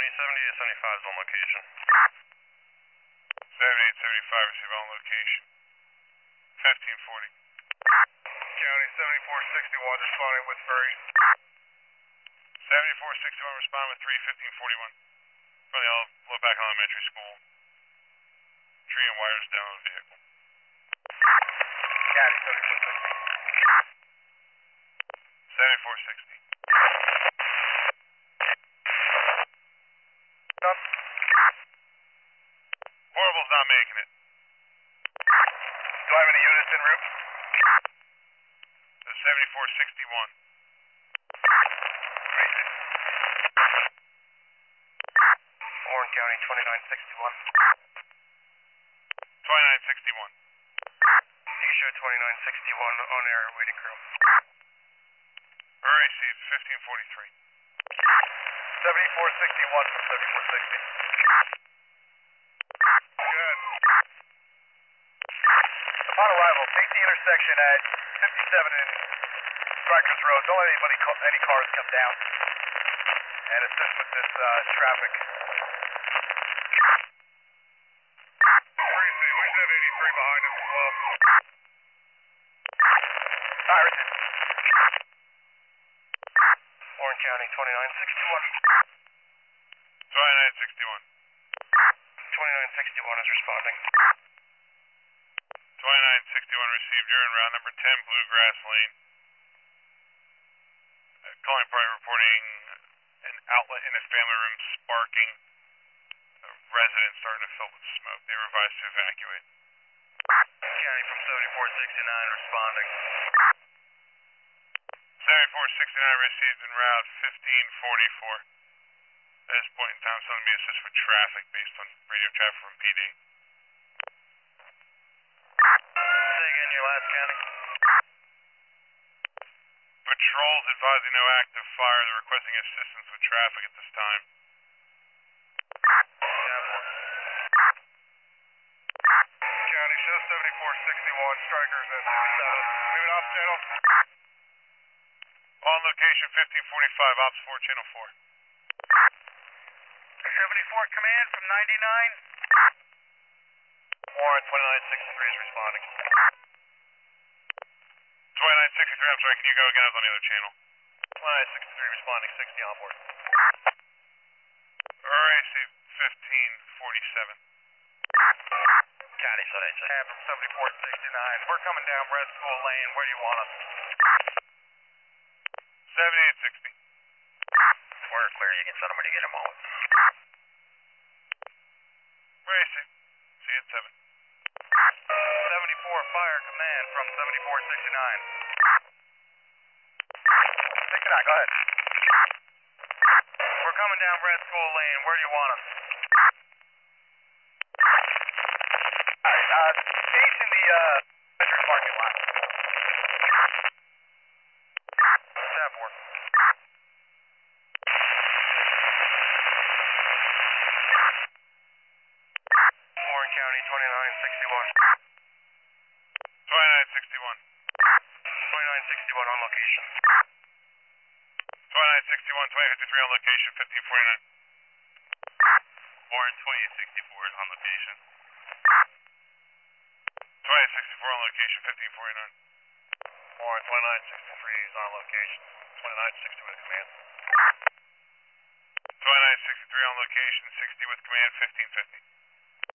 County, 7875 is on location. 7875, receive on location. 1540. County, 7461, responding with Furry. 7461, responding with 3, 1541. Probably all look back elementary school. Tree and wires down on the vehicle. County, 7460. 7460. Horrible's not making it. Do I have any units en route? The 7461. Warren County, 2961. 2961. You can show 2961 on air, waiting crew. Received, 1543. 7461 from 7460. Good. Upon arrival, take the intersection at 57 and Strikers Road. Don't let any cars come down and assist with this traffic. Where's that 83 behind us as well? Iris. Warren County, 2961. 2961. 2961 is responding. 2961 received. You're in route number 10, Bluegrass Lane. Calling party reporting an outlet in a family room sparking. A resident starting to fill with smoke. They were advised to evacuate. County from 7469 responding. 7469 received en route 1544. At this point in time, someone may assist with traffic based on radio traffic from PD. Say again your last county. Patrols advising no active fire. They're requesting assistance with traffic at this time. County, show 7461, Strikers at 67. Moving off channel. On location 1545, Ops 4, Channel 4. 74 command from 99. Warren 2963 is responding. 2963, I'm sorry, can you go again? I was on the other channel. 2963 responding, 60 on board. RAC 1547. County, so they say. From 7469. We're coming down Red School Lane. Where do you want us? 7860. We're clear. You can send them when you get a moment. RAC, see you at 7. 74 Fire Command from 7469. 69, go ahead. We're coming down Red School Lane. Where do you want us? Alright, facing the Treasury parking lot. Staff work. Warren County, 2961. 2961. 2961 on location. 2961, 2053 on location, 1549. Warren 2064 is on location. 2064 on location, 1549. Warren 2963 is on location. 2960 with command. 2963 on location, 60 with command, 1550.